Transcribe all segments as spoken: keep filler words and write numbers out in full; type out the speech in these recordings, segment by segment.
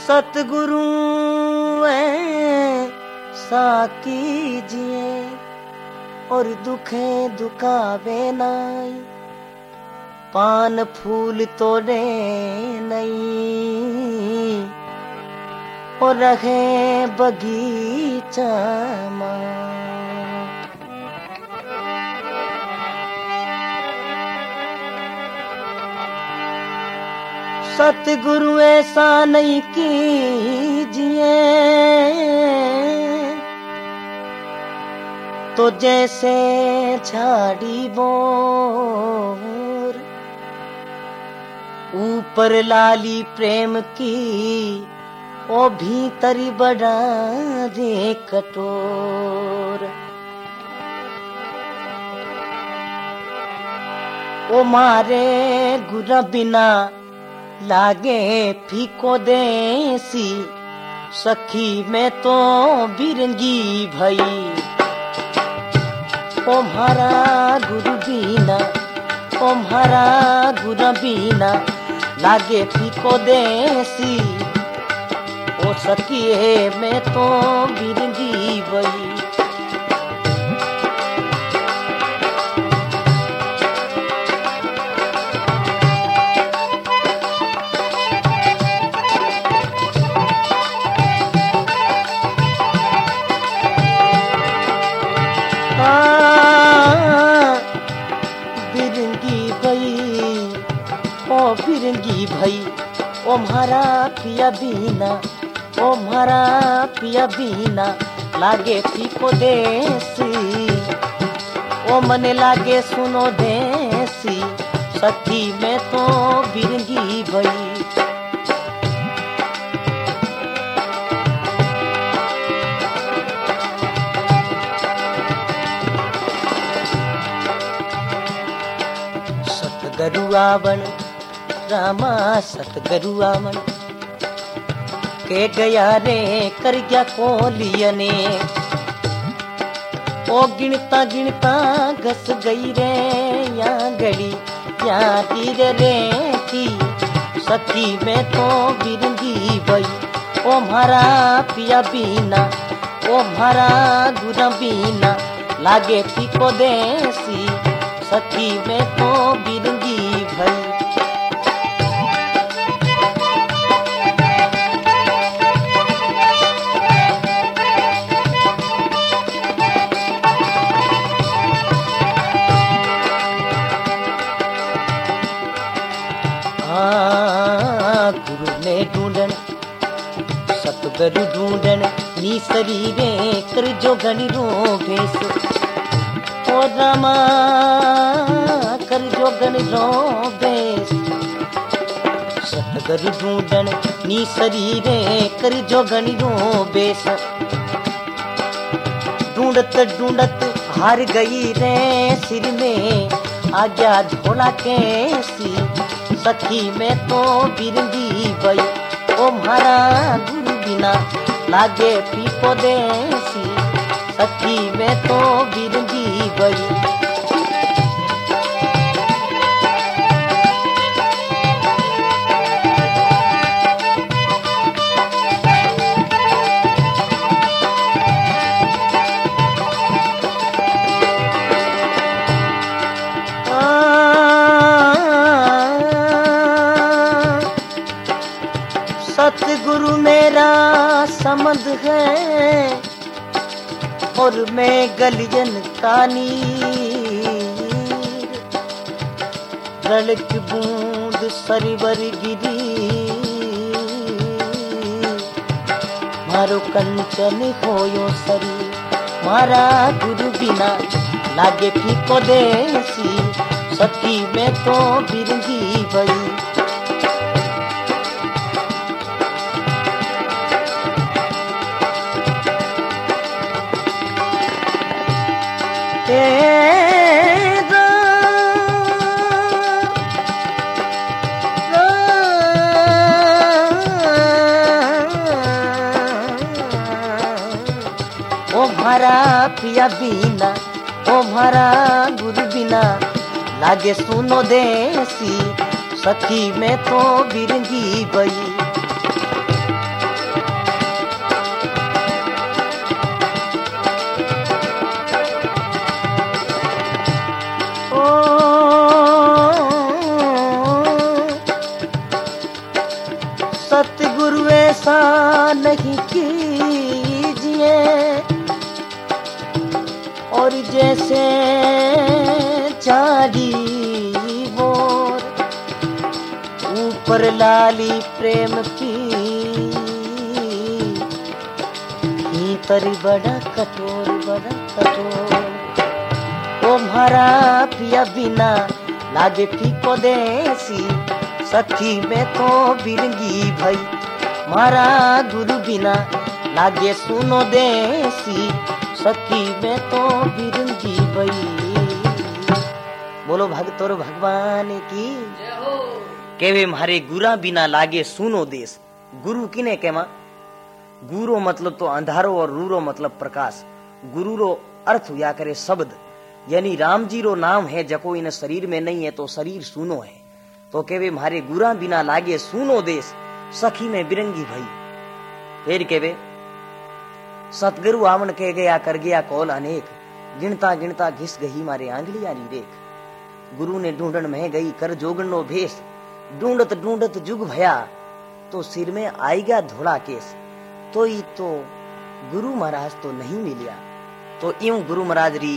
सतगुरु ऐसा कीजिए और दुखे दुखावे नाई, पान फूल तोड़े नहीं और रहे बगीचा मां। सतगुरु ऐसा नहीं कीजिए तो जैसे झाड़ी बोर, ऊपर लाली प्रेम की ओ भीतरी बड़ा दे कठोर। ओ मारे गुरा बिना लागे फीको देसी, सखी में तो बिरंगी भई। ओ म्हारा गुरु बीना, ओ म्हारा गुरु बीना लागे फीको देसी, ओ सखी में तो बिरंगी भई। बिरंगी भई, ओ बिरंगी भई, ओ म्हारा पिया बीना, ओ म्हारा पिया बीना लागे फीको देसी, ओ मने लागे सुनो देसी, सखी में तो बिरंगी भई। सतगुरु आवन रामा सतगुरु आवन, के गया रे कर गया कोलियने, ओ गिनता गिनता घस गई रे या गड़ी या तीर रे की, सखी में तो बिरंगी भई। ओ म्हारा पिया बीना, ओ म्हारा गुरा बीना लागे फीको देसी, सखी में तो बिरंगी भई। गुरु ने ढूंढन सतगुरु ढूंढन नी शरीरे कर जो गणी रो भेस, ओ रामा कर जो गणी रो भेस। सतगुरु ढूंढन नी शरीरे कर जो गणी रो भेस, ढूंढत ढूंढत हार गई रे सिर में आ गया धोला कैसी, सखी में तो बिरंगी भई। ओ म्हारा गुरु बिना लागे फीको देसी, सखी में तो बिरंगी भई। सतगुरु मेरा समझ है और मैं गलियन का नीर, रड़क बूंद सरवर गिरी, मारो कंचन होयो सरी। मारा गुरु बिना लागे फीको देसी, सखी में तो बिरंगी भई। ओ म्हारा पिया बीना, ओ म्हारा गुरु बिना लागे सुनो देसी, सखी में तो बिरंगी भई। और जैसे चारी मोर ऊपर लाली प्रेम की भीतर बड़ा कठोर बड़ा कठोर। ओ म्हारा पिया बिना लागे फीको देसी सखी में तो बिरंगी भई। म्हारा गुरु बिना लागे सुनो देसी सखी में तो बिरंगी भई। बोलो भक्त और भगवान की केवे म्हारे गुरा बिना लागे सुनो देश। गुरु किने केमा? गुरो मतलब तो अंधारो और रूरो मतलब प्रकाश। गुरु रो अर्थ हुआ करे शब्द, यानी राम जी रो नाम है जको इन शरीर में नहीं है तो शरीर सुनो है। तो केवे म्हारे गुरा बिना लागे सुनो देश सखी में बिरंगी भई। फिर केवे सतगुरु आवन के गया कर गया कौल अनेक गिनता गिनता घिस गई मारे आंगलियां नी देख। गुरु ने ढूंढन में गई कर जोगनो भेष ढूंढत ढूंढत जुग भया तो सिर में आएगा धोला केस। तो ही तो गुरु महाराज तो नहीं मिलिया। तो यूं गुरु महाराज री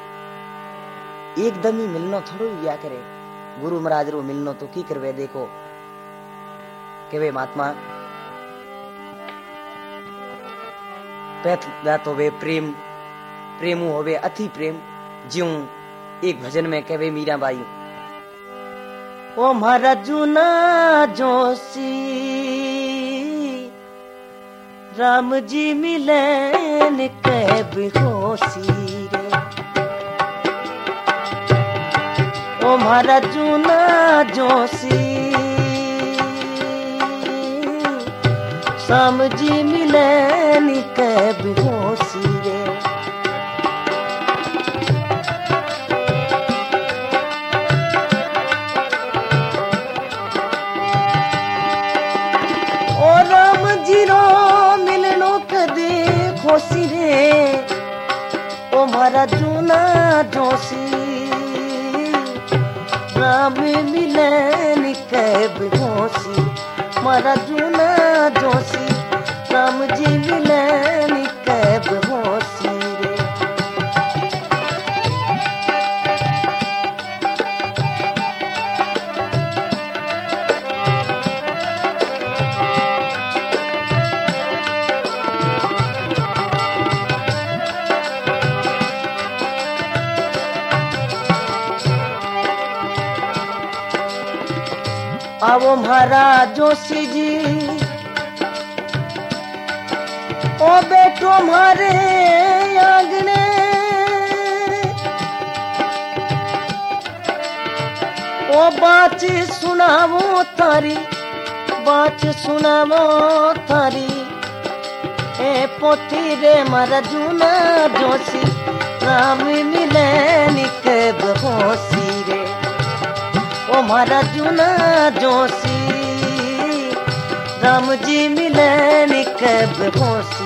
एकदम ही मिलनो थोड़ो लिया करे। गुरु महाराज रो मिलनो तो की करवे देखो केवे महात्मा पैथ तो वे प्रेम प्रेमु होवे अति प्रेम। ज्यों एक भजन में कहवे मीराबाई ओ म्हारा जूना जोशी राम जी मिलन कैब होशी रे। ओ म्हारा जूना जोशी राम जी मिलन कैब होशी रे। ओ राम जी रो मिलनो कदे खोसी रे। ओ म्हारा जूना जोशी राम मिलन कैब होशी। म्हारा जूना जोशी राम जी मिलन कैब होशी रे। आवो म्हारा जोशी जी ओ बेटो म्हारे आंगने ओ बात सुनावो तारी बात सुनावो तारी। ए पोती रे म्हारा जूना जोशी राम मिलन कैब होशी रे। ओ म्हारा जूना जोशी राम जी मिलन कैब होशी।